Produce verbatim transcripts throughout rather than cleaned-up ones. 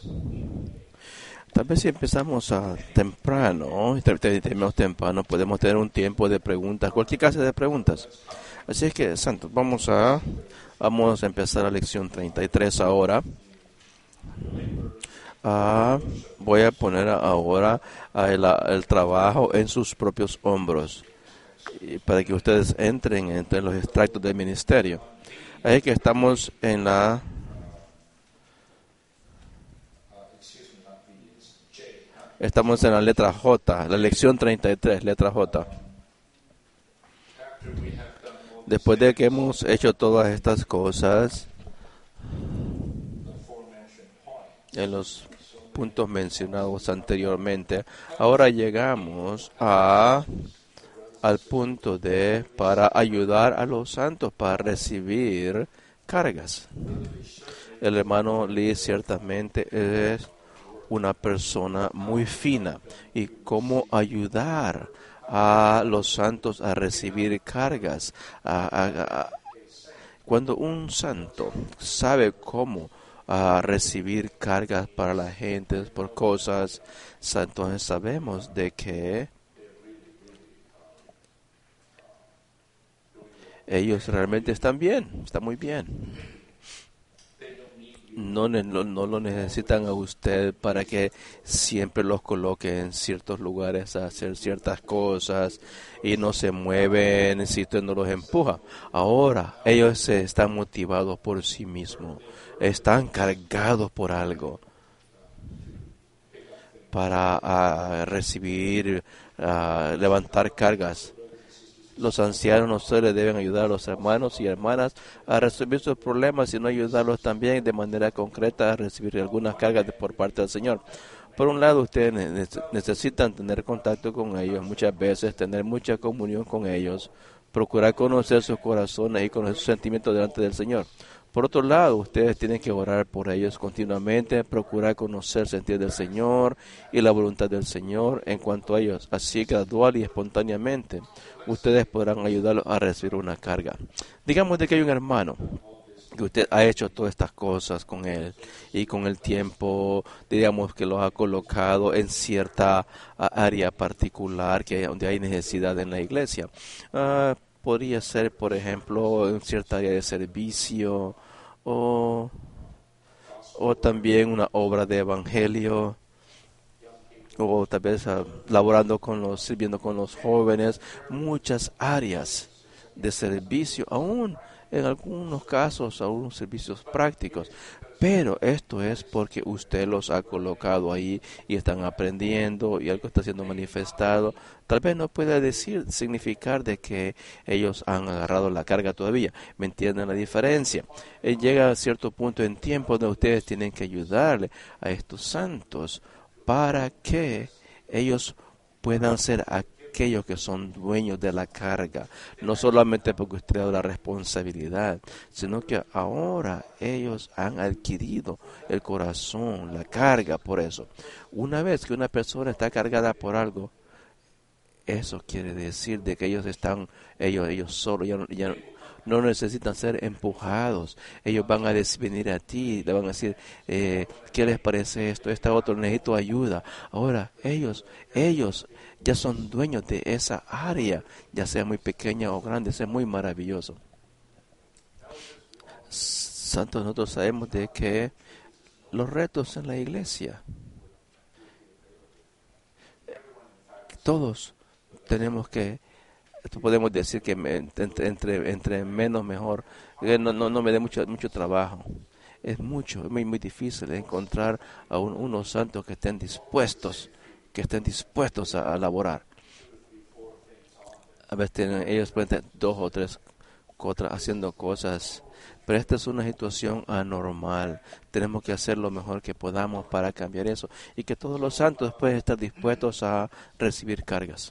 Tal vez si empezamos a temprano, y ter- ter- terminamos temprano, podemos tener un tiempo de preguntas, cualquier clase de preguntas. Así es que, Santos, vamos a, vamos a empezar la lección treinta y tres ahora. Ah, voy a poner ahora ah, el, el trabajo en sus propios hombros, y para que ustedes entren entre los extractos del ministerio. Ahí que estamos en la estamos en la letra J, la lección treinta y tres, letra J. Después de que hemos hecho todas estas cosas en los puntos mencionados anteriormente, ahora llegamos a al punto de para ayudar a los santos para recibir cargas. El hermano Lee ciertamente es una persona muy fina y cómo ayudar a los santos a recibir cargas. A, a, a, cuando un santo sabe cómo a recibir cargas para la gente por cosas, entonces sabemos de que ellos realmente están bien, están muy bien. No, no, no lo necesitan a usted para que siempre los coloque en ciertos lugares a hacer ciertas cosas y no se mueven si usted no los empuja. Ahora ellos se están motivados por sí mismos, están cargados por algo para uh, recibir, uh, levantar cargas. Los ancianos no solo deben ayudar a los hermanos y hermanas a resolver sus problemas, sino ayudarlos también de manera concreta a recibir algunas cargas de, por parte del Señor. Por un lado, ustedes necesitan tener contacto con ellos, muchas veces tener mucha comunión con ellos, procurar conocer sus corazones y conocer sus sentimientos delante del Señor. Por otro lado, ustedes tienen que orar por ellos continuamente, procurar conocer el sentir del Señor y la voluntad del Señor en cuanto a ellos, así gradual y espontáneamente ustedes podrán ayudarlos a recibir una carga. Digamos de que hay un hermano que usted ha hecho todas estas cosas con él y con el tiempo, digamos que los ha colocado en cierta uh, área particular que donde hay necesidad en la iglesia. Uh, podría ser, por ejemplo, en cierta área de servicio o, o también una obra de evangelio, o tal vez uh, laborando con los, sirviendo con los jóvenes, muchas áreas de servicio, aún en algunos casos, aún servicios prácticos. Pero esto es porque usted los ha colocado ahí y están aprendiendo y algo está siendo manifestado. Tal vez no pueda decir, significar de que ellos han agarrado la carga todavía. ¿Me entienden la diferencia? Eh, llega a cierto punto en tiempo donde ustedes tienen que ayudarle a estos santos para que ellos puedan ser aquellos que son dueños de la carga, no solamente porque usted ha dado la responsabilidad, sino que ahora ellos han adquirido el corazón, la carga por eso. Una vez que una persona está cargada por algo, eso quiere decir de que ellos están, ellos, ellos solos, ya, ya no necesitan ser empujados. Ellos van a venir a ti, le van a decir, eh, ¿qué les parece esto? Esta otro, necesito ayuda. Ahora, ellos, ellos ya son dueños de esa área, ya sea muy pequeña o grande, sea muy maravilloso. Santos, nosotros sabemos de que los retos en la iglesia, todos tenemos que, podemos decir que entre, entre, entre menos mejor, no, no, no me dé mucho, mucho trabajo. Es mucho, es muy, muy difícil encontrar a un, unos santos que estén dispuestos, que estén dispuestos a, a laborar. A veces tienen, ellos pueden tener dos o tres cosas, haciendo cosas, pero esta es una situación anormal. Tenemos que hacer lo mejor que podamos para cambiar eso y que todos los santos puedan estar dispuestos a recibir cargas.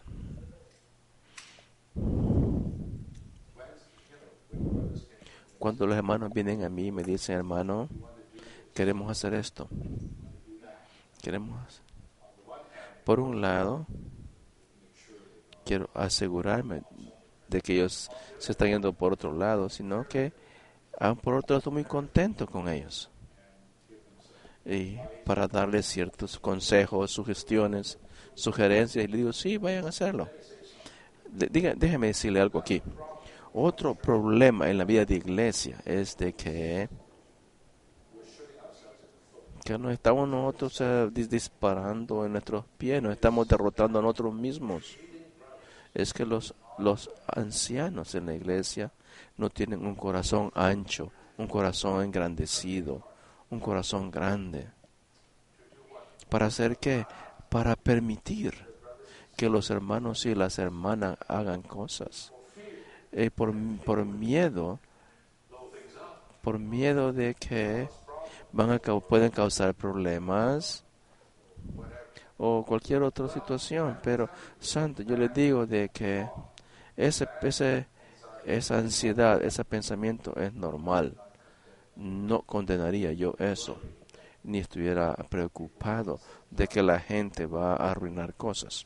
Cuando los hermanos vienen a mí y me dicen, hermano, queremos hacer esto, queremos hacer. Por un lado, quiero asegurarme de que ellos se están yendo por otro lado, sino que aún por otro lado estoy muy contento con ellos. y para darles ciertos consejos, sugestiones, sugerencias, y le digo, sí, vayan a hacerlo. De, diga, déjeme decirle algo aquí. Otro problema en la vida de iglesia es de que, que nos estamos nosotros eh, dis- disparando en nuestros pies, nos estamos derrotando a nosotros mismos. Es que los, los ancianos en la iglesia no tienen un corazón ancho, un corazón engrandecido, un corazón grande. ¿Para hacer qué? Para permitir que los hermanos y las hermanas hagan cosas. Eh, por, por miedo, por miedo de que van a, cau- pueden causar problemas o cualquier otra situación. Pero, santo, yo les digo de que ese, ese, esa ansiedad, ese pensamiento es normal. No condenaría yo eso, ni estuviera preocupado de que la gente va a arruinar cosas.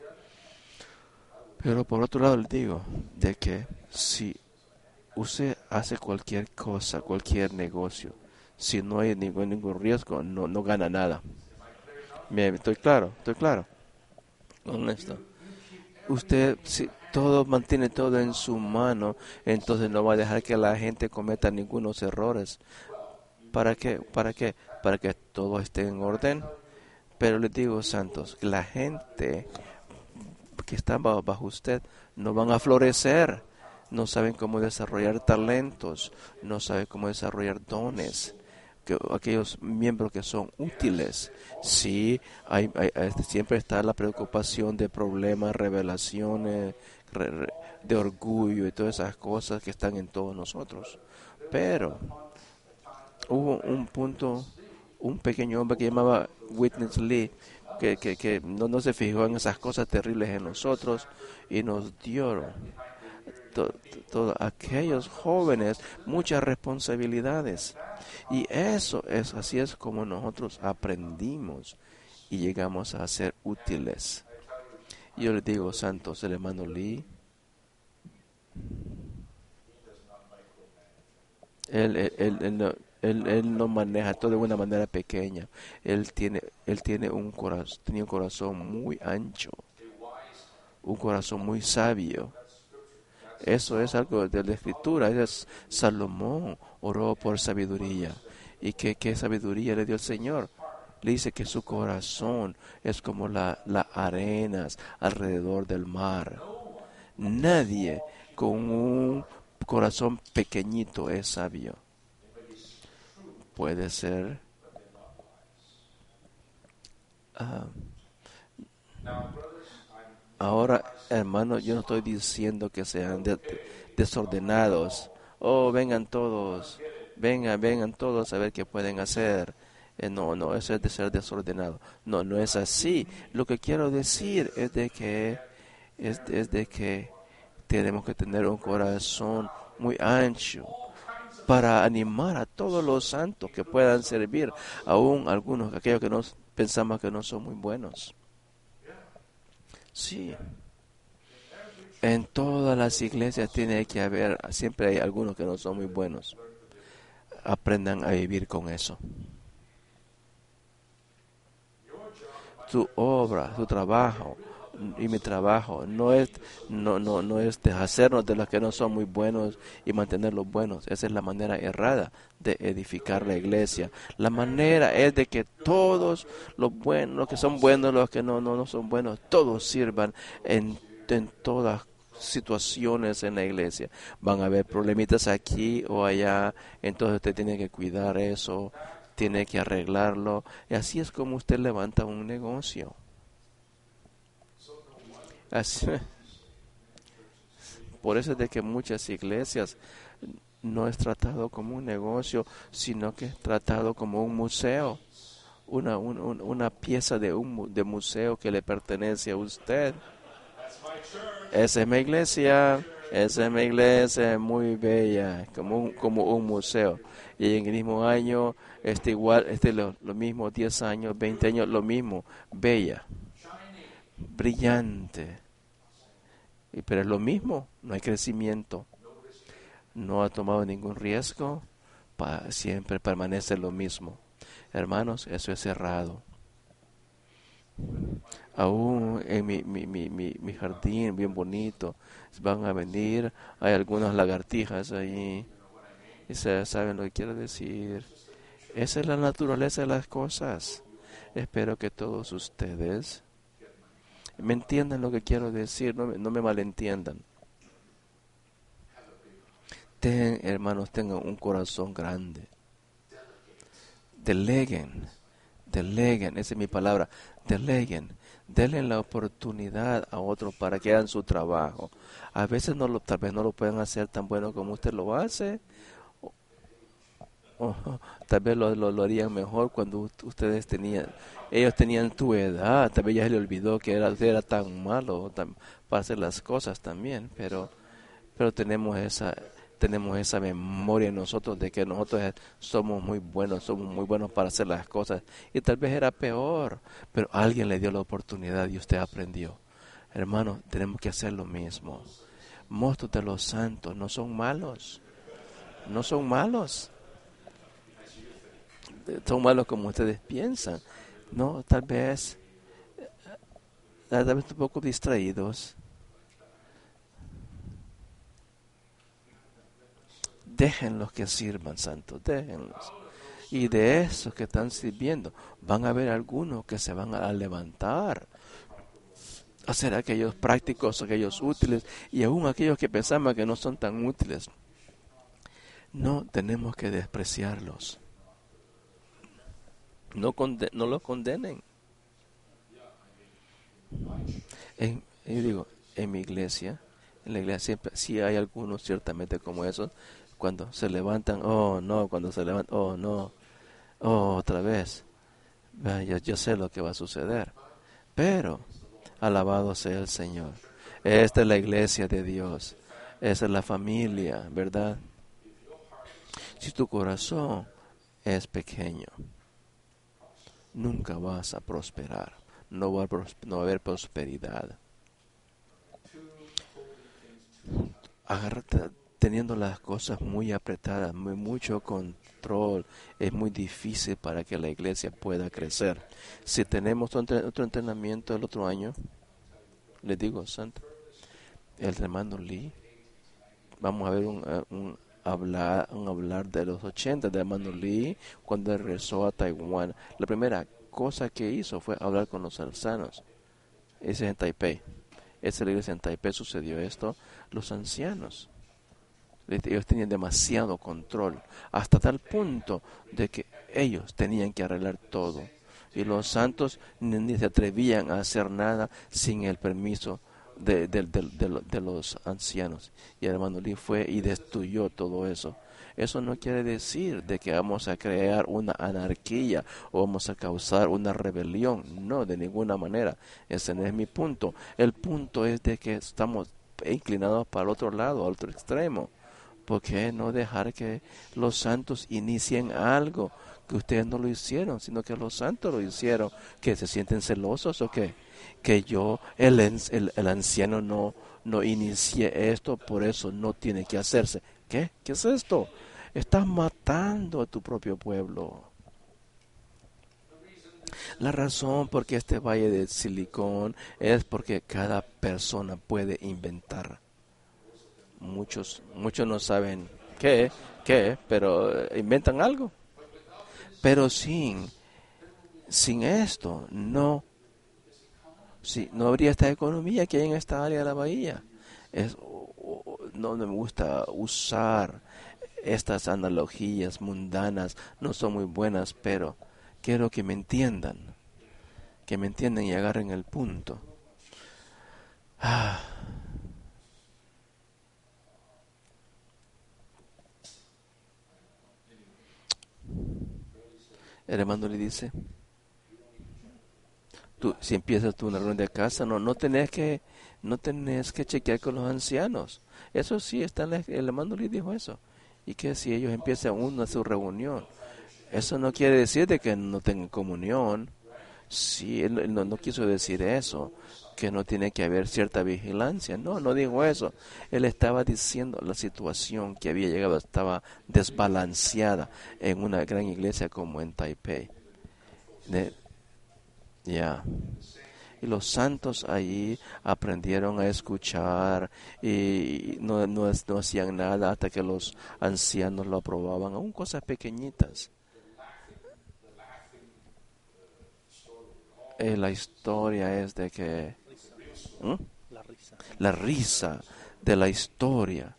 Pero por otro lado le digo de que si usted hace cualquier cosa, cualquier negocio, si no hay ningún, ningún riesgo, no, no gana nada. Me, estoy claro, estoy claro, honesto. Usted, si todo mantiene todo en su mano, entonces no va a dejar que la gente cometa ningunos errores. ¿Para qué? ¿Para qué? Para que todo esté en orden. Pero les digo, santos, que la gente que está bajo, bajo usted no van a florecer, no saben cómo desarrollar talentos, no saben cómo desarrollar dones, que aquellos miembros que son útiles. Sí, hay, hay, este, siempre está la preocupación de problemas, revelaciones, re, re, de orgullo y todas esas cosas que están en todos nosotros. Pero hubo un punto, un pequeño hombre que llamaba Witness Lee, que, que, que no, no se fijó en esas cosas terribles en nosotros y nos dio to, to, aquellos jóvenes muchas responsabilidades. Y eso es, así es como nosotros aprendimos y llegamos a ser útiles. Y yo les digo, santos, el hermano Lee, él, él, él, él no, Él, él no maneja todo de una manera pequeña. Él tiene, él tiene un corazón, tenía un corazón muy ancho, un corazón muy sabio. Eso es algo de la escritura. Es Salomón oró por sabiduría. ¿Y qué, qué sabiduría le dio el Señor? Le dice que su corazón es como la, las arenas alrededor del mar. Nadie con un corazón pequeñito es sabio. Puede ser. Uh, ahora, hermano, yo no estoy diciendo que sean de, desordenados. Oh, vengan todos, vengan, vengan todos a ver qué pueden hacer. Eh, no, no, eso es de ser desordenado. No, no es así. Lo que quiero decir es de que, es, es de que tenemos que tener un corazón muy ancho para animar a todos los santos que puedan servir, aún algunos, aquellos que no pensamos que no son muy buenos. Sí, en todas las iglesias tiene que haber, siempre hay algunos que no son muy buenos. Aprendan a vivir con eso. Tu obra, tu trabajo y mi trabajo no es no no no es deshacernos de los que no son muy buenos y mantenerlos buenos. Esa es la manera errada de edificar la iglesia. La manera es de que todos los buenos, los que son buenos, los que no no no son buenos, todos sirvan en en todas situaciones en la iglesia. Van a haber problemitas aquí o allá, entonces usted tiene que cuidar eso, tiene que arreglarlo, y así es como usted levanta un negocio. Así, por eso es de que muchas iglesias no es tratado como un negocio, sino que es tratado como un museo, una, un, un, una pieza de un de museo que le pertenece a usted. Esa es mi iglesia, esa es mi iglesia, muy bella, como un, como un museo. Y en el mismo año, este igual, este lo, lo mismo, diez años, veinte años, lo mismo, bella, brillante. Y, pero es lo mismo, no hay crecimiento, no ha tomado ningún riesgo, pa, siempre permanece lo mismo. Hermanos, eso es cerrado. Aún en mi, mi, mi, mi, mi jardín bien bonito van a venir, hay algunas lagartijas ahí. Y se saben lo que quiero decir. Esa es la naturaleza de las cosas. Espero que todos ustedes me entiendan lo que quiero decir, no me, no me malentiendan. Ten, hermanos, tengan un corazón grande. Deleguen, deleguen, esa es mi palabra, deleguen. Denle la oportunidad a otros para que hagan su trabajo. A veces no lo, tal vez no lo pueden hacer tan bueno como usted lo hace. O, o, tal vez lo, lo, lo harían mejor cuando ustedes tenían, ellos tenían tu edad. Tal vez ya se le olvidó que era, usted era tan malo tan, para hacer las cosas también. Pero, pero tenemos esa, tenemos esa memoria en nosotros de que nosotros somos muy buenos, somos muy buenos para hacer las cosas. Y tal vez era peor, pero alguien le dio la oportunidad y usted aprendió. Hermanos, tenemos que hacer lo mismo. Monstruos de los santos no son malos, no son malos. Son malos como ustedes piensan. No, tal vez, tal vez un poco distraídos. Déjenlos que sirvan, santos, déjenlos. Y de esos que están sirviendo, van a haber algunos que se van a levantar, a ser aquellos prácticos, aquellos útiles, y aún aquellos que pensaban que no son tan útiles. No tenemos que despreciarlos. No, conde- no los condenen. En, yo digo, en mi iglesia, en la iglesia siempre, sí hay algunos ciertamente como esos, cuando se levantan, oh no, cuando se levantan, oh no, oh otra vez, yo, yo sé lo que va a suceder, pero alabado sea el Señor. Esta es la iglesia de Dios, esa es la familia, ¿verdad? Si tu corazón es pequeño, nunca vas a prosperar, no va a, pros- no va a haber prosperidad. Agárrate, teniendo las cosas muy apretadas, muy, mucho control, es muy difícil para que la iglesia pueda crecer. Si tenemos otro, otro entrenamiento el otro año, les digo, Santo, el hermano Lee, vamos a ver un, eh, un hablar un hablar de los ochenta de hermano Lee cuando regresó a Taiwán. La primera cosa que hizo fue hablar con los alzanos. Ese es en Taipei. Esa iglesia en Taipei sucedió esto. Los ancianos, ellos tenían demasiado control, hasta tal punto de que ellos tenían que arreglar todo. Y los santos ni, ni se atrevían a hacer nada sin el permiso de, de, de, de, de los ancianos. Y el hermano Lee fue y destruyó todo eso. Eso no quiere decir de que vamos a crear una anarquía o vamos a causar una rebelión. No, de ninguna manera. Ese no es mi punto. El punto es de que estamos inclinados para el otro lado, al otro extremo. ¿Por qué no dejar que los santos inicien algo que ustedes no lo hicieron, sino que los santos lo hicieron? ¿Que se sienten celosos o qué? Que yo, el, el, el anciano, no, no inicié esto, por eso no tiene que hacerse. ¿Qué? ¿Qué es esto? Estás matando a tu propio pueblo. La razón por qué este valle de Silicón es porque cada persona puede inventar. Muchos, muchos no saben qué, qué, pero eh, inventan algo. Pero sin, sin esto, no, sí, no habría esta economía que hay en esta área de la bahía. Es, o- o- no me gusta usar estas analogías mundanas, no son muy buenas, pero quiero que me entiendan, que me entiendan y agarren el punto. Ah, el hermano le dice, tú, si empiezas tú una reunión de casa, no, no tenés que, no tenés que chequear con los ancianos. Eso sí, está en la- el hermano le dijo eso. Y que si ellos empiezan una su reunión, eso no quiere decir de que no tengan comunión. Sí, él, él no, no quiso decir eso, que no tiene que haber cierta vigilancia. No, no dijo eso. Él estaba diciendo la situación que había llegado estaba desbalanceada en una gran iglesia como en Taipei. De, ya. Yeah. Y los santos allí aprendieron a escuchar y no, no, no hacían nada hasta que los ancianos lo aprobaban, aún cosas pequeñitas. Eh, la historia es de que... ¿Mm? La risa. La risa de la historia.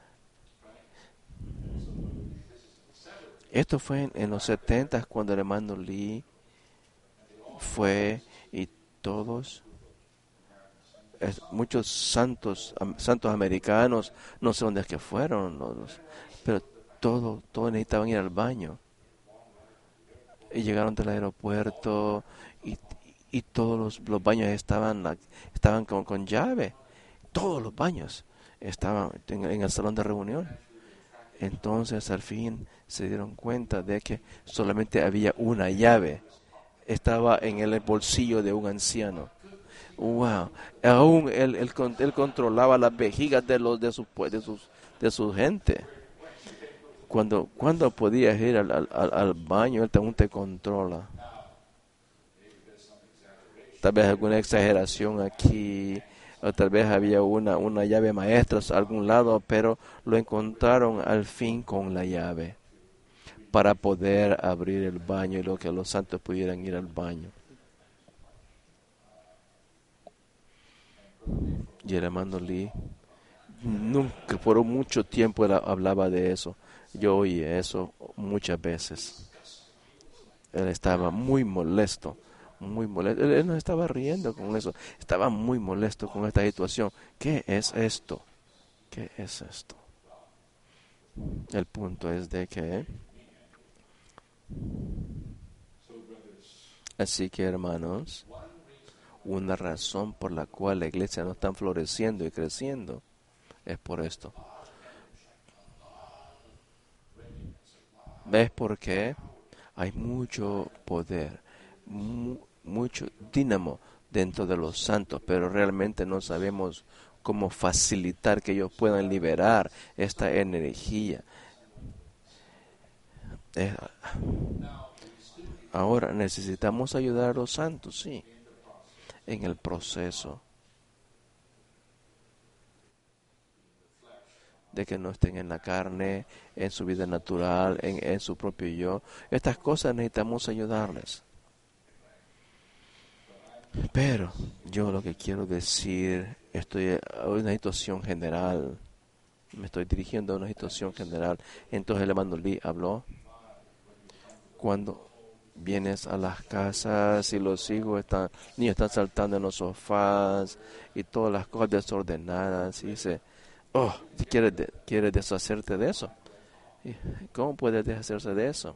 Esto fue en, en los setentas cuando el hermano Lee fue y todos, es, muchos santos, am, santos americanos, no sé dónde es que fueron, no, no, pero todos, todos necesitaban ir al baño. Y llegaron del aeropuerto y, y todos los, los baños estaban, estaban con, con llave. Todos los baños estaban en, en el salón de reunión. Entonces al fin se dieron cuenta de que solamente había una llave. Estaba en el bolsillo de un anciano. Wow. Aún él, él, él controlaba las vejigas de los de sus de sus de su gente. Cuando cuando podías ir al, al, al baño, él aún te controla. Tal vez alguna exageración aquí, o tal vez había una, una llave maestra a algún lado, pero lo encontraron al fin con la llave para poder abrir el baño y lo que los santos pudieran ir al baño. Y el hermano Lee nunca, por mucho tiempo él hablaba de eso. Yo oí eso muchas veces. Él estaba muy molesto, muy molesto. Él, él no estaba riendo con eso, estaba muy molesto con esta situación. ¿Qué es esto? ¿Qué es esto? El punto es de que... Así que, hermanos, una razón por la cual la iglesia no está floreciendo y creciendo es por esto. ¿Ves por qué? Hay mucho poder, mu- mucho dínamo dentro de los santos, pero realmente no sabemos cómo facilitar que ellos puedan liberar esta energía. Eh, ahora necesitamos ayudar a los santos, sí, en el proceso de que no estén en la carne, en su vida natural, en, en su propio yo. Estas cosas necesitamos ayudarles. Pero yo lo que quiero decir, estoy a una situación general, me estoy dirigiendo a una situación general. Entonces el hermano Lee habló, cuando vienes a las casas y los hijos están, niños están saltando en los sofás y todas las cosas desordenadas, y dice, oh, ¿quieres, de, ¿quieres deshacerte de eso? ¿Cómo puedes deshacerse de eso?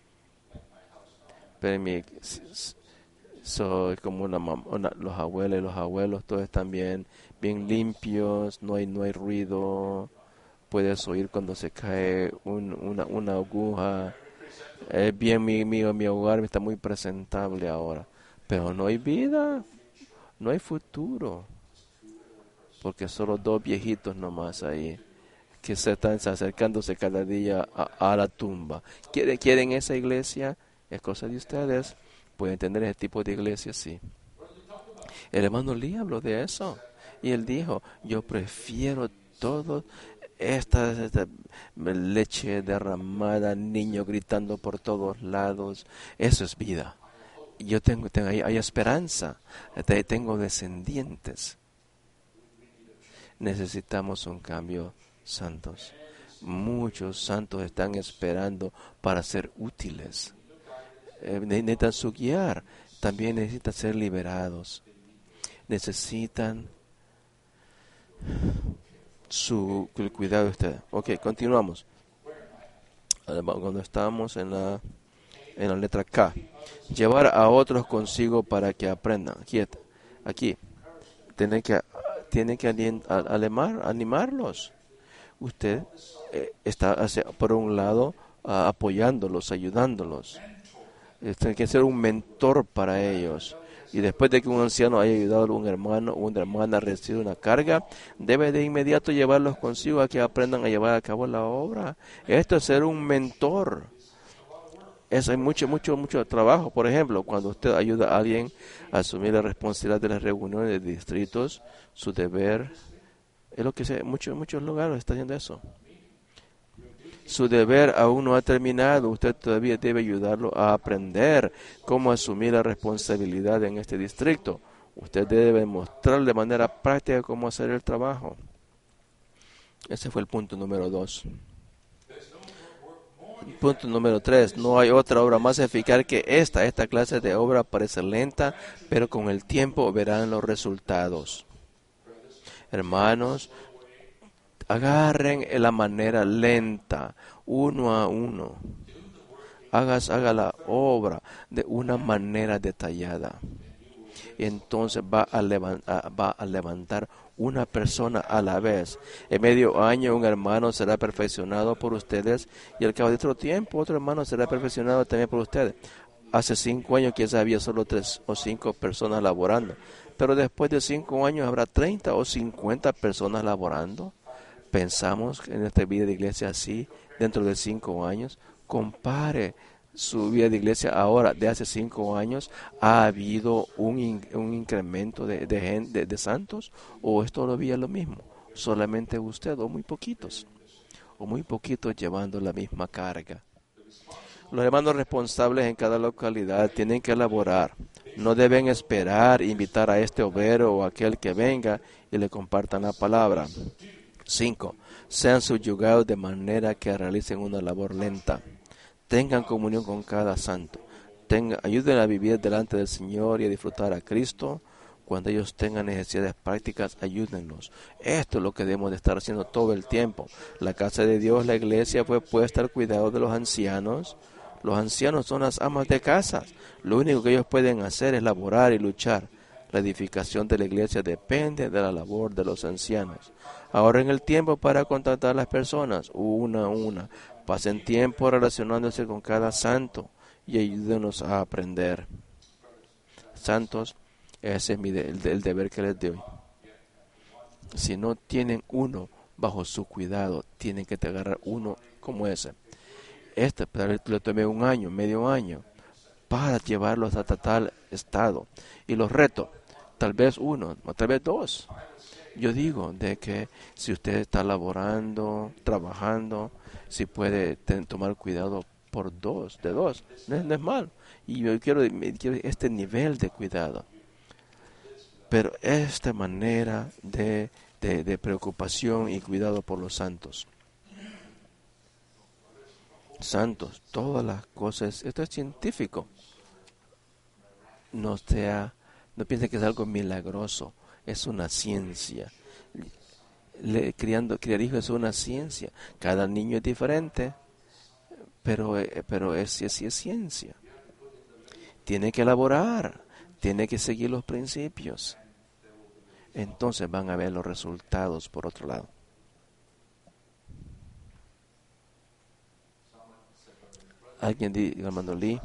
Pero mi, soy como una, una los abuelos y los abuelos todos están bien, bien limpios, no hay, no hay ruido, puedes oír cuando se cae un, una, una aguja. Es bien, mi, mi, mi hogar está muy presentable ahora, pero no hay vida, no hay futuro, porque solo dos viejitos nomás ahí que se están acercándose cada día a, a la tumba. ¿Quieren, ¿Quieren esa iglesia? Es cosa de ustedes. Pueden tener ese tipo de iglesia, sí. El hermano Lee habló de eso y él dijo, yo prefiero todo esta, esta leche derramada, niños gritando por todos lados. Eso es vida. Yo tengo, tengo hay, hay esperanza, tengo descendientes. Necesitamos un cambio, santos. Muchos santos están esperando para ser útiles. Eh, necesitan su guiar, también necesitan ser liberados. Necesitan su el cuidado de ustedes. Ok, continuamos. Cuando estamos en la en la letra K, llevar a otros consigo para que aprendan. Aquí, aquí tiene que tiene que animar, animarlos. Usted eh, está hacia, por un lado uh, apoyándolos, ayudándolos. Eh, tiene que ser un mentor para ellos. Y después de que un anciano haya ayudado a un hermano o una hermana a recibir una carga, debe de inmediato llevarlos consigo a que aprendan a llevar a cabo la obra. Esto es ser un mentor. Es, hay mucho, mucho, mucho trabajo. Por ejemplo, cuando usted ayuda a alguien a asumir la responsabilidad de las reuniones de distritos, su deber, es lo que se, muchos, muchos lugares están haciendo eso. Su deber aún no ha terminado. Usted todavía debe ayudarlo a aprender cómo asumir la responsabilidad en este distrito. Usted debe mostrarle de manera práctica cómo hacer el trabajo. Ese fue el punto número dos. Punto número tres. No hay otra obra más eficaz que esta. Esta clase de obra parece lenta, pero con el tiempo verán los resultados. Hermanos, agarren la manera lenta, uno a uno. Hagas, haga la obra de una manera detallada. Y entonces va a, levantar, va a levantar una persona a la vez. En medio año un hermano será perfeccionado por ustedes y al cabo de otro tiempo otro hermano será perfeccionado también por ustedes. Hace cinco años quizás había solo tres o cinco personas laborando, pero después de cinco años habrá treinta o cincuenta personas laborando. Pensamos en esta vida de iglesia así, dentro de cinco años. Compare su vida de iglesia ahora, de hace cinco años. ¿Ha habido un, in, un incremento de, de, de, de santos? ¿O es todavía lo mismo? Solamente usted, o muy poquitos, o muy poquitos llevando la misma carga. Los hermanos responsables en cada localidad tienen que elaborar. No deben esperar invitar a este obrero o aquel que venga y le compartan la palabra. cinco. Sean subyugados de manera que realicen una labor lenta. Tengan comunión con cada santo. Tengan, ayuden a vivir delante del Señor y a disfrutar a Cristo. Cuando ellos tengan necesidades prácticas, ayúdenlos. Esto es lo que debemos de estar haciendo todo el tiempo. La casa de Dios, la iglesia, fue puesta al cuidado de los ancianos. Los ancianos son las amas de casa. Lo único que ellos pueden hacer es laborar y luchar. La edificación de la iglesia depende de la labor de los ancianos. Ahorren el tiempo para contactar a las personas, una a una. Pasen tiempo relacionándose con cada santo y ayúdenos a aprender. Santos, ese es mi de, el, el deber que les doy. Si no tienen uno bajo su cuidado, tienen que agarrar uno como ese. Este le tomé un año, medio año, para llevarlos hasta tal estado. Y los reto, tal vez uno, o tal vez dos. Yo digo de que si usted está laborando, trabajando, si puede ten, tomar cuidado por dos, de dos, no es, no es malo. Y yo quiero, quiero este nivel de cuidado. Pero esta manera de, de, de preocupación y cuidado por los santos. Santos, todas las cosas, esto es científico. No sea, no piense que es algo milagroso, es una ciencia. Le, criando, criar hijos es una ciencia. Cada niño es diferente, pero, pero es, es, es ciencia. Tiene que elaborar, tiene que seguir los principios. Entonces van a ver los resultados por otro lado. Alguien dice, hermano Lee.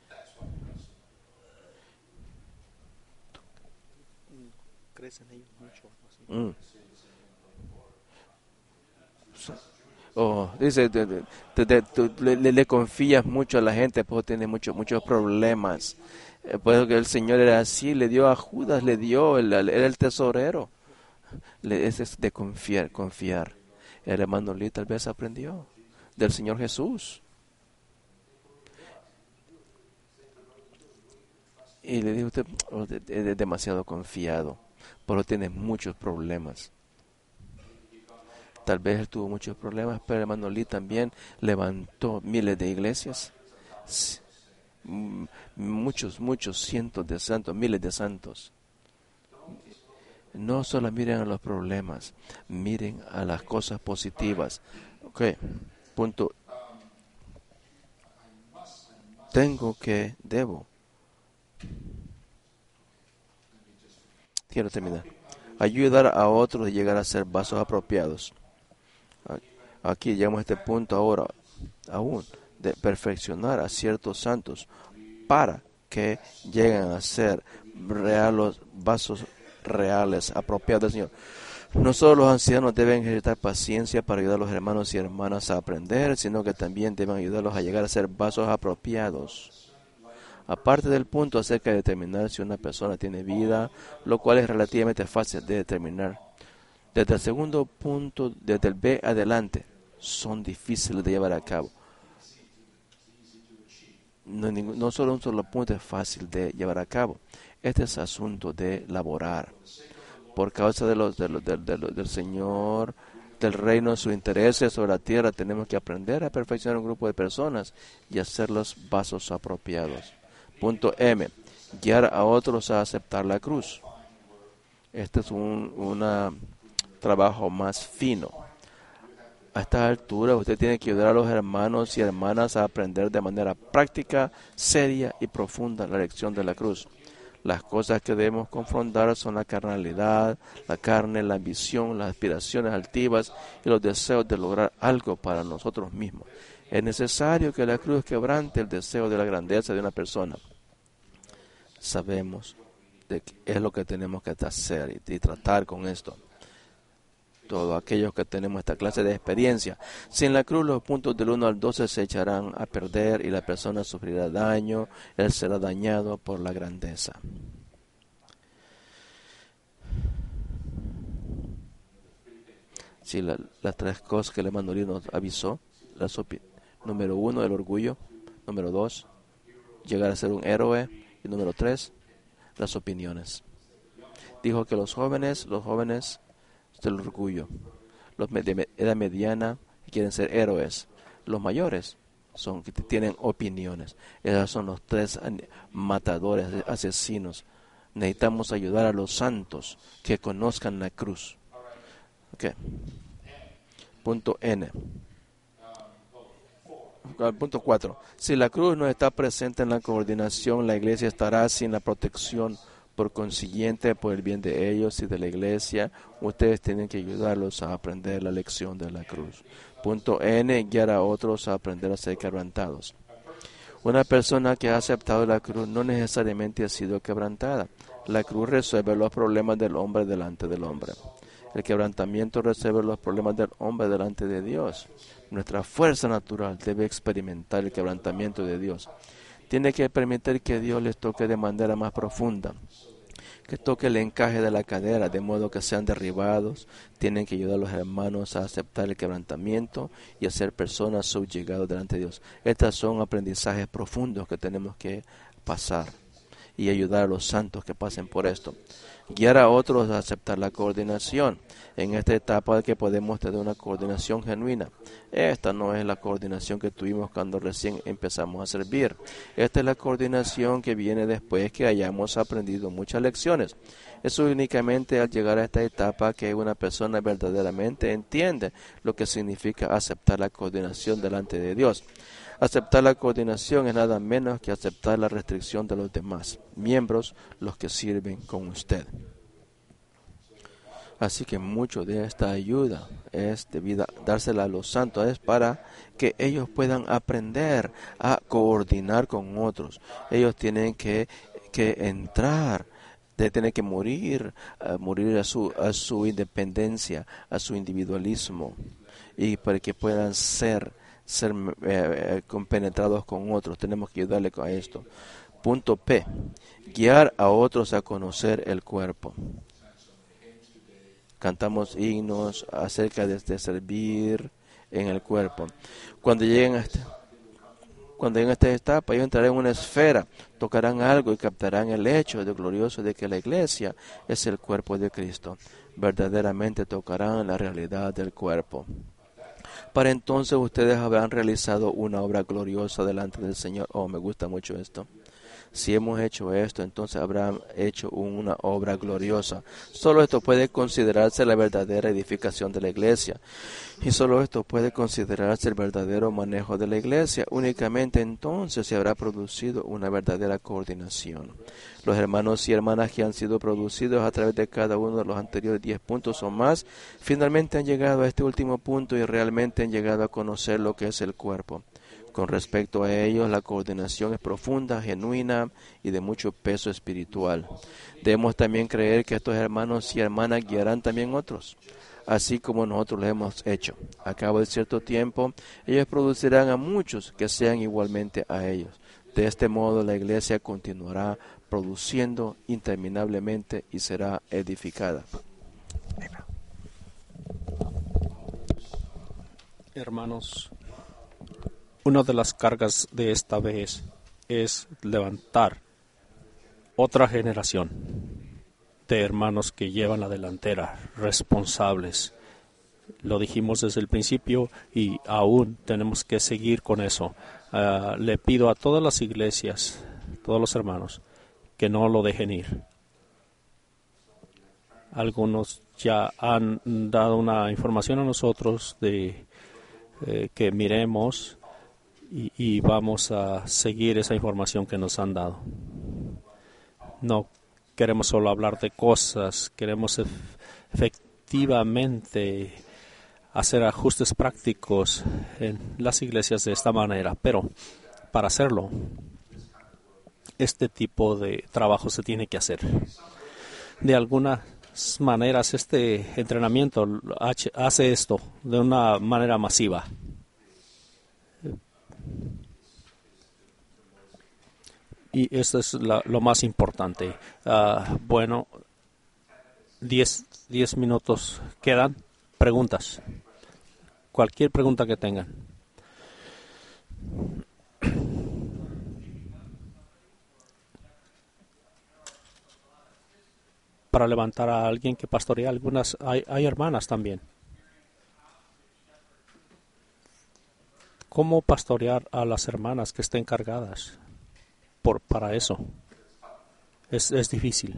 Crecen ellos mucho. Mm. Oh, dice, te, te, te, te, le, le confías mucho a la gente, pues tiene muchos muchos problemas. Eh, pues que el Señor era así, le dio a Judas, le dio, el, el, era el tesorero. Le, ese es de confiar, confiar. El hermano Lee tal vez aprendió del Señor Jesús. Y le dijo usted, oh, es demasiado confiado, pero tiene muchos problemas. Tal vez él tuvo muchos problemas, pero el hermano Lee también levantó miles de iglesias. Muchos, muchos cientos de santos, miles de santos. No solo miren a los problemas, miren a las cosas positivas. Ok, punto. Tengo que, debo. Quiero terminar. Ayudar a otros a llegar a ser vasos apropiados. Aquí llegamos a este punto ahora, aún, de perfeccionar a ciertos santos para que lleguen a ser reales, vasos reales, apropiados del Señor. No solo los ancianos deben ejercitar paciencia para ayudar a los hermanos y hermanas a aprender, sino que también deben ayudarlos a llegar a ser vasos apropiados. Aparte del punto acerca de determinar si una persona tiene vida, lo cual es relativamente fácil de determinar. Desde el segundo punto, desde el B adelante, son difíciles de llevar a cabo. No, no solo un solo punto es fácil de llevar a cabo. Este es asunto de laborar. Por causa de los, de los, de, de, de, del Señor, del reino, sus intereses sobre la tierra, tenemos que aprender a perfeccionar un grupo de personas y hacerlos vasos apropiados. Punto M. Guiar a otros a aceptar la cruz. Este es un una, trabajo más fino. A esta altura, usted tiene que ayudar a los hermanos y hermanas a aprender de manera práctica, seria y profunda la lección de la cruz. Las cosas que debemos confrontar son la carnalidad, la carne, la ambición, las aspiraciones altivas y los deseos de lograr algo para nosotros mismos. Es necesario que la cruz quebrante el deseo de la grandeza de una persona. Sabemos de que es lo que tenemos que hacer y, y tratar con esto. Todos aquellos que tenemos esta clase de experiencia. Sin la cruz, los puntos del uno al doce se echarán a perder y la persona sufrirá daño, él será dañado por la grandeza. Sí, la, las tres cosas que el hermano Lee nos avisó. Las número uno, el orgullo. Número dos, llegar a ser un héroe. Y número tres, las opiniones. Dijo que los jóvenes, los jóvenes del orgullo, los de edad mediana quieren ser héroes, los mayores son que tienen opiniones. Esos son los tres matadores, asesinos. Necesitamos ayudar a los santos que conozcan la cruz. Okay. Punto N. Punto cuatro. Si la cruz no está presente en la coordinación, la iglesia estará sin la protección. Por consiguiente, por el bien de ellos y de la iglesia, ustedes tienen que ayudarlos a aprender la lección de la cruz. Punto N. Guiar a otros a aprender a ser quebrantados. Una persona que ha aceptado la cruz no necesariamente ha sido quebrantada. La cruz resuelve los problemas del hombre delante del hombre. El quebrantamiento resuelve los problemas del hombre delante de Dios. Nuestra fuerza natural debe experimentar el quebrantamiento de Dios. Tiene que permitir que Dios les toque de manera más profunda, que toque el encaje de la cadera, de modo que sean derribados. Tienen que ayudar a los hermanos a aceptar el quebrantamiento y a ser personas subyugadas delante de Dios. Estos son aprendizajes profundos que tenemos que pasar y ayudar a los santos que pasen por esto. Guiar a otros a aceptar la coordinación. En esta etapa que podemos tener una coordinación genuina. Esta no es la coordinación que tuvimos cuando recién empezamos a servir. Esta es la coordinación que viene después que hayamos aprendido muchas lecciones. Es únicamente al llegar a esta etapa que una persona verdaderamente entiende lo que significa aceptar la coordinación delante de Dios. Aceptar la coordinación es nada menos que aceptar la restricción de los demás miembros, los que sirven con usted. Así que mucho de esta ayuda es debida dársela a los santos, es para que ellos puedan aprender a coordinar con otros. Ellos tienen que, que entrar, de tener que morir, uh, morir a su, a su independencia, a su individualismo, y para que puedan ser, ser eh, compenetrados con otros. Tenemos que ayudarle a esto. Punto P. Guiar a otros a conocer el cuerpo. Cantamos himnos acerca de, de servir en el cuerpo. Cuando lleguen a este, cuando lleguen a esta etapa, ellos entrarán en una esfera, tocarán algo y captarán el hecho de glorioso de que la iglesia es el cuerpo de Cristo. Verdaderamente tocarán la realidad del cuerpo. Para entonces ustedes habrán realizado una obra gloriosa delante del Señor. Oh, me gusta mucho esto. Si hemos hecho esto, entonces habrán hecho una obra gloriosa. Solo esto puede considerarse la verdadera edificación de la iglesia. Y solo esto puede considerarse el verdadero manejo de la iglesia. Únicamente entonces se habrá producido una verdadera coordinación. Los hermanos y hermanas que han sido producidos a través de cada uno de los anteriores diez puntos o más, finalmente han llegado a este último punto y realmente han llegado a conocer lo que es el cuerpo. Con respecto a ellos, la coordinación es profunda, genuina y de mucho peso espiritual. Debemos también creer que estos hermanos y hermanas guiarán también otros, así como nosotros lo hemos hecho. A cabo de cierto tiempo, ellos producirán a muchos que sean igualmente a ellos. De este modo, la iglesia continuará produciendo interminablemente y será edificada. Hermanos, una de las cargas de esta vez es levantar otra generación de hermanos que llevan la delantera, responsables. Lo dijimos desde el principio y aún tenemos que seguir con eso. Uh, le pido a todas las iglesias, todos los hermanos, que no lo dejen ir. Algunos ya han dado una información a nosotros de eh, que miremos y, y vamos a seguir esa información que nos han dado. No queremos solo hablar de cosas, queremos ef- efectivamente hacer ajustes prácticos en las iglesias de esta manera, pero para hacerlo, este tipo de trabajo se tiene que hacer. De algunas maneras, este entrenamiento hace esto de una manera masiva. Y eso es la, lo más importante. Uh, bueno, diez, diez minutos quedan. Preguntas. Cualquier pregunta que tengan. Para levantar a alguien que pastorea algunas, hay, hay hermanas también. ¿Cómo pastorear a las hermanas que estén cargadas por, para eso? Es, es difícil.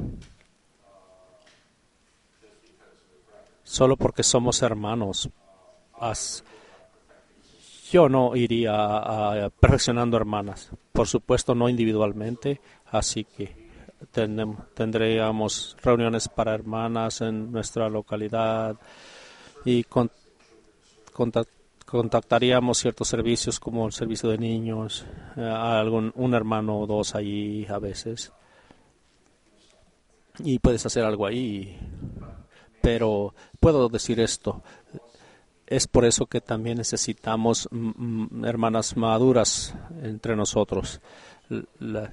Solo porque somos hermanos. As, yo no iría a, a perfeccionando hermanas. Por supuesto, no individualmente. Así que ten, tendríamos reuniones para hermanas en nuestra localidad y con, contact, contactaríamos ciertos servicios como el servicio de niños, eh, algún un hermano o dos allí a veces. Y puedes hacer algo ahí. Pero puedo decir esto. Es por eso que también necesitamos mm, hermanas maduras entre nosotros. La,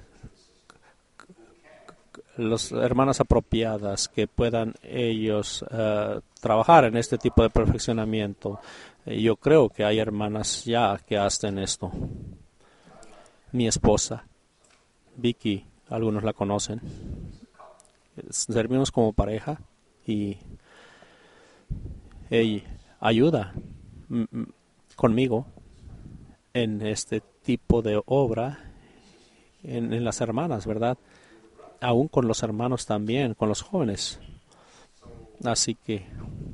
las hermanas apropiadas que puedan ellos uh, trabajar en este tipo de perfeccionamiento. Yo creo que hay hermanas ya que hacen esto. Mi esposa, Vicky, algunos la conocen. Servimos como pareja y ella ayuda m- conmigo en este tipo de obra en, en las hermanas, ¿verdad? Aún con los hermanos también, con los jóvenes. Así que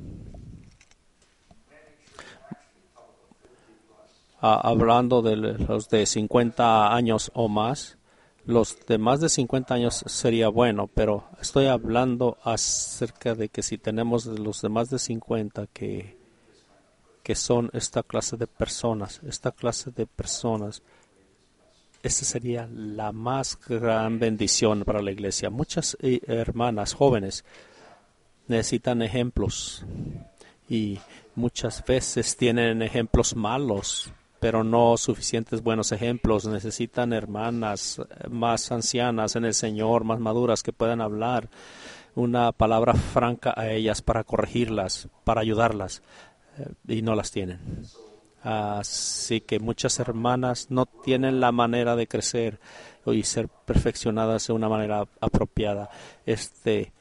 a, hablando de los de cincuenta años o más, los de más de cincuenta años sería bueno, pero estoy hablando acerca de que si tenemos los de más de cincuenta que que son esta clase de personas, esta clase de personas, esta sería la más gran bendición para la iglesia. Muchas eh, hermanas jóvenes necesitan ejemplos y muchas veces tienen ejemplos malos, pero no suficientes buenos ejemplos. Necesitan hermanas más ancianas en el Señor, más maduras, que puedan hablar una palabra franca a ellas para corregirlas, para ayudarlas. Y no las tienen. Así que muchas hermanas no tienen la manera de crecer y ser perfeccionadas de una manera apropiada. Este,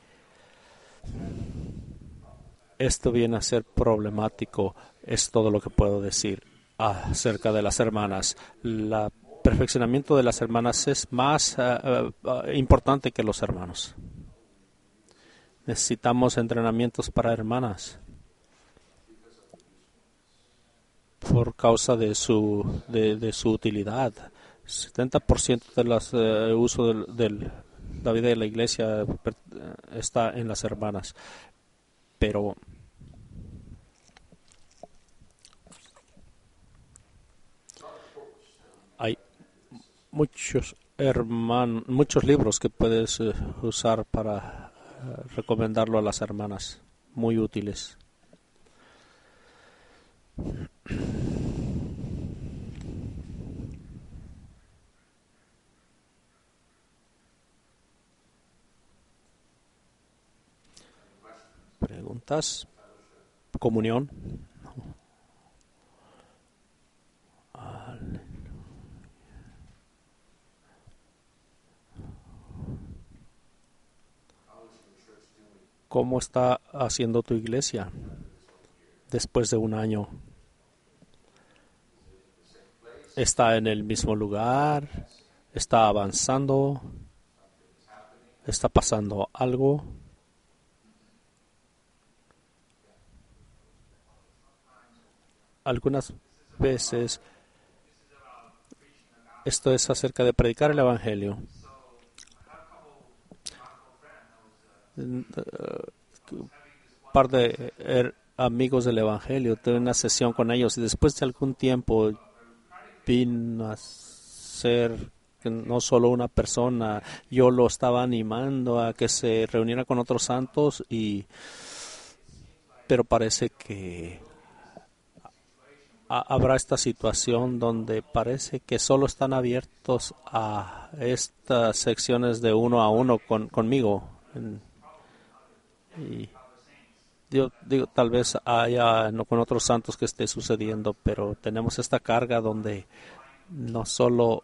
esto viene a ser problemático. Es todo lo que puedo decir acerca de las hermanas. El perfeccionamiento de las hermanas es más uh, uh, importante que los hermanos. Necesitamos entrenamientos para hermanas por causa de su de, de su utilidad. setenta por ciento de los uh, uso de del, la vida de la iglesia per, uh, está en las hermanas, pero Hay muchos hermanos, muchos libros que puedes uh, usar para uh, recomendarlo a las hermanas, muy útiles. Preguntas, comunión. ¿Cómo está haciendo tu iglesia después de un año? ¿Está en el mismo lugar? ¿Está avanzando? ¿Está pasando algo? Algunas veces esto es acerca de predicar el Evangelio. Un par de er, amigos del Evangelio, tuve una sesión con ellos y después de algún tiempo vino a ser no solo una persona, yo lo estaba animando a que se reuniera con otros santos, y pero parece que habrá esta situación donde parece que solo están abiertos a estas secciones de uno a uno con, conmigo. Y yo digo, tal vez haya no con otros santos que esté sucediendo, pero tenemos esta carga donde no solo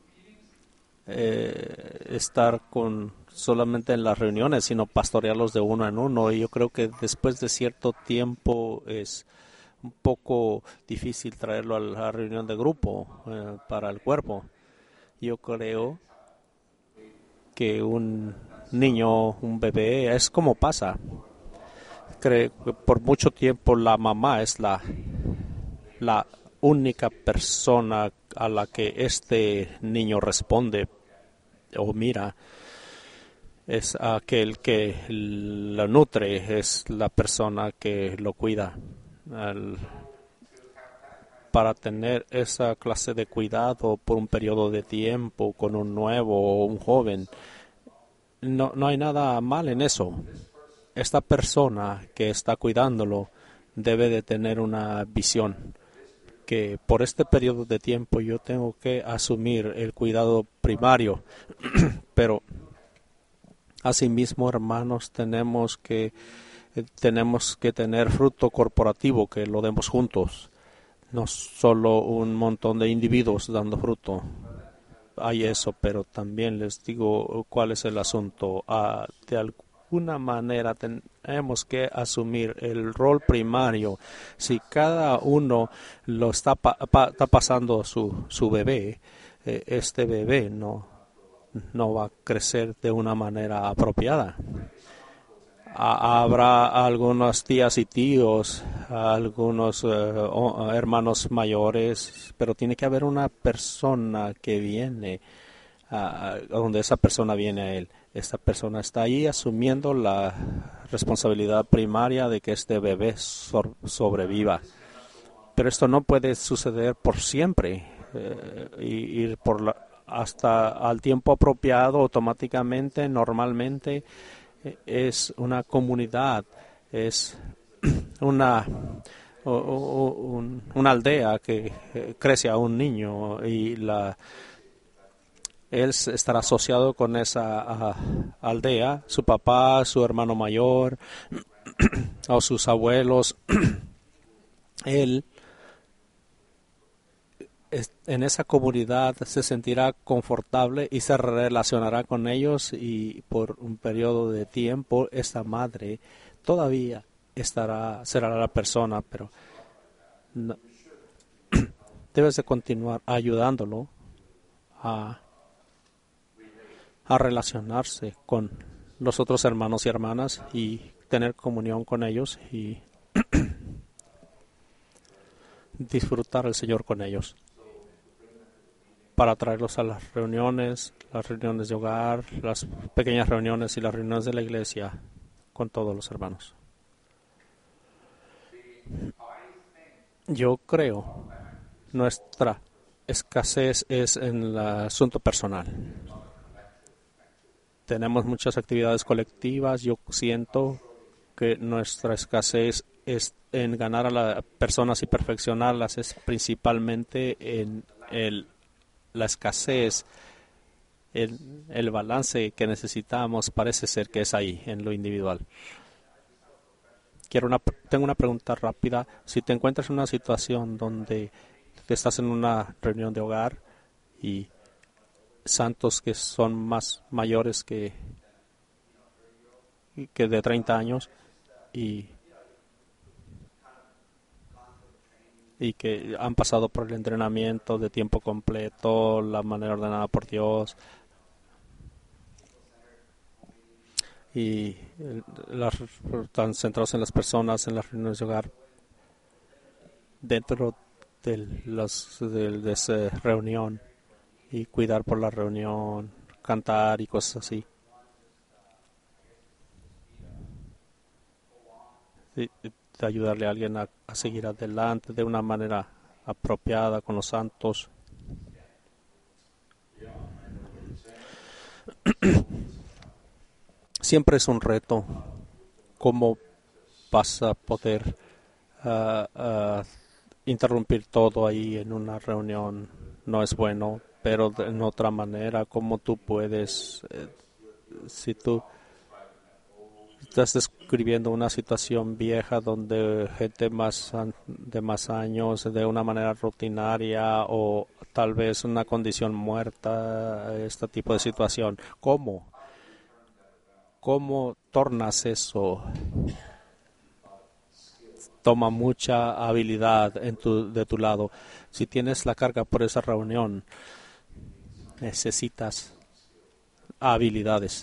eh, estar con solamente en las reuniones, sino pastorearlos de uno en uno. Y yo creo que después de cierto tiempo es un poco difícil traerlo a la reunión de grupo eh, para el cuerpo. Yo creo que un niño, un bebé, es como pasa. Creo que por mucho tiempo la mamá es la, la única persona a la que este niño responde o mira. Es aquel que lo nutre, es la persona que lo cuida. El, para tener esa clase de cuidado por un periodo de tiempo con un nuevo o un joven, no, no hay nada mal en eso. Esta persona que está cuidándolo debe de tener una visión que por este periodo de tiempo yo tengo que asumir el cuidado primario, pero asimismo, hermanos, tenemos que tenemos que tener fruto corporativo, que lo demos juntos, no solo un montón de individuos dando fruto. Hay eso, pero también les digo cuál es el asunto. Ah, de alguna manera tenemos que asumir el rol primario. Si cada uno lo está, pa, pa, está pasando su, su bebé, eh, este bebé no, no va a crecer de una manera apropiada. Habrá algunas tías y tíos, algunos uh, hermanos mayores, pero tiene que haber una persona que viene a uh, donde esa persona viene a él. Esta persona está ahí asumiendo la responsabilidad primaria de que este bebé so- sobreviva. Pero esto no puede suceder por siempre, eh, y ir por la, hasta al tiempo apropiado, automáticamente, normalmente. Es una comunidad, es una o, o, un, una aldea que crece a un niño y la él estará asociado con esa uh, aldea, su papá, su hermano mayor o sus abuelos. Él en esa comunidad se sentirá confortable y se relacionará con ellos, y por un periodo de tiempo esta madre todavía estará será la persona, pero no, debes de continuar ayudándolo a, a relacionarse con los otros hermanos y hermanas y tener comunión con ellos y disfrutar al Señor con ellos, para traerlos a las reuniones, las reuniones de hogar, las pequeñas reuniones y las reuniones de la iglesia con todos los hermanos. Yo creo nuestra escasez es en el asunto personal. Tenemos muchas actividades colectivas. Yo siento que nuestra escasez es en ganar a las personas y perfeccionarlas, es principalmente en el, la escasez, el, el balance que necesitamos parece ser que es ahí, en lo individual. Quiero una, tengo una pregunta rápida. Si te encuentras en una situación donde estás en una reunión de hogar y santos que son más mayores que, que de treinta años y, y que han pasado por el entrenamiento de tiempo completo, la manera ordenada por Dios, y el, las, están centrados en las personas, en las reuniones de hogar, dentro de, los, de, de esa reunión, y cuidar por la reunión, cantar y cosas así. Y, y de ayudarle a alguien a, a seguir adelante de una manera apropiada con los santos. Siempre es un reto cómo vas a poder uh, uh, interrumpir todo ahí en una reunión. No es bueno, pero de, en otra manera, cómo tú puedes, eh, si tú estás describiendo una situación vieja donde gente más de más años de una manera rutinaria o tal vez una condición muerta, este tipo de situación, ¿cómo? ¿Cómo tornas eso? Toma mucha habilidad en tu, de tu lado. Si tienes la carga por esa reunión, necesitas habilidades.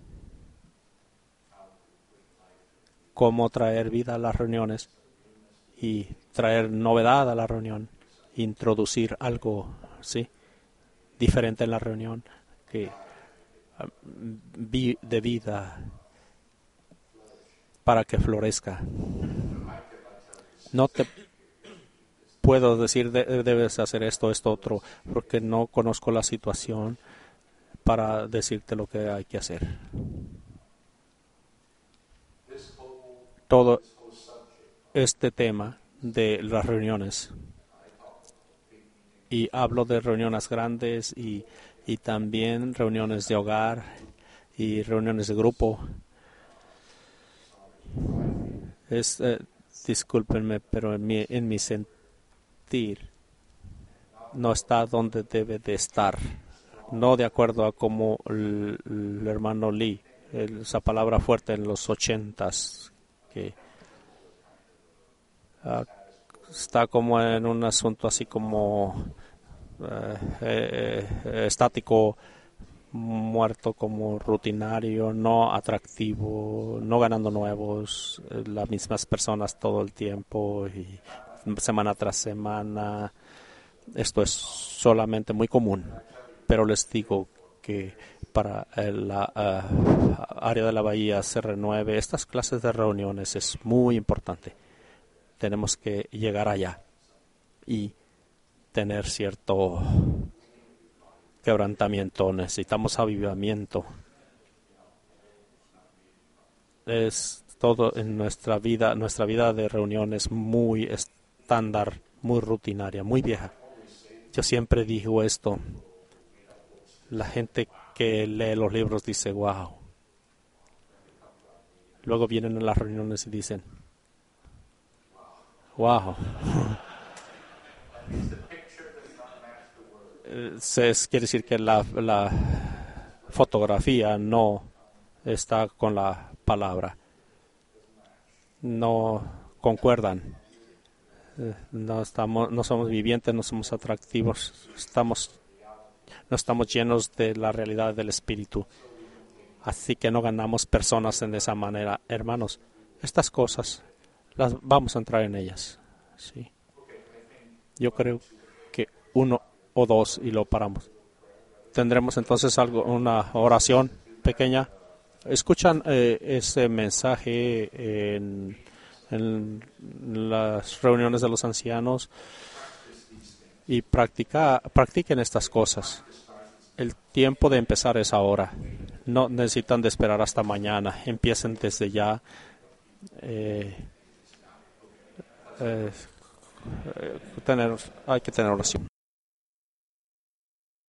Cómo traer vida a las reuniones y traer novedad a la reunión, introducir algo, ¿sí?, diferente en la reunión, que de vida para que florezca. No te puedo decir de, debes hacer esto, esto, otro, porque no conozco la situación para decirte lo que hay que hacer. Todo este tema de las reuniones, y hablo de reuniones grandes y, y también reuniones de hogar y reuniones de grupo. Es, eh, discúlpenme, pero en mi, en mi sentir no está donde debe de estar. No de acuerdo a como el, el hermano Lee, el, esa palabra fuerte en los ochentas, que uh, está como en un asunto así como uh, eh, eh, estático, muerto, como rutinario, no atractivo, no ganando nuevos, eh, las mismas personas todo el tiempo y semana tras semana. Esto es solamente muy común, pero les digo que para la uh, área de la bahía se renueve estas clases de reuniones es muy importante. Tenemos que llegar allá y tener cierto quebrantamiento, necesitamos avivamiento. Es todo en nuestra vida, nuestra vida de reuniones muy estándar, muy rutinaria, muy vieja. Yo siempre digo esto. La gente que lee los libros dice, wow. Luego vienen a las reuniones y dicen, wow. Se, quiere decir que la, la fotografía no está con la palabra. No concuerdan. No estamos, no somos vivientes, no somos atractivos. Estamos No estamos llenos de la realidad del Espíritu. Así que no ganamos personas en esa manera. Hermanos, estas cosas, las vamos a entrar en ellas. Sí. Yo creo que uno o dos y lo paramos. Tendremos entonces algo, una oración pequeña. Escuchan eh, ese mensaje en, en las reuniones de los ancianos. y practica, practiquen estas cosas. El tiempo de empezar es ahora. No necesitan de esperar hasta mañana. Empiecen desde ya. Eh, eh, eh, tener, hay que tener oración.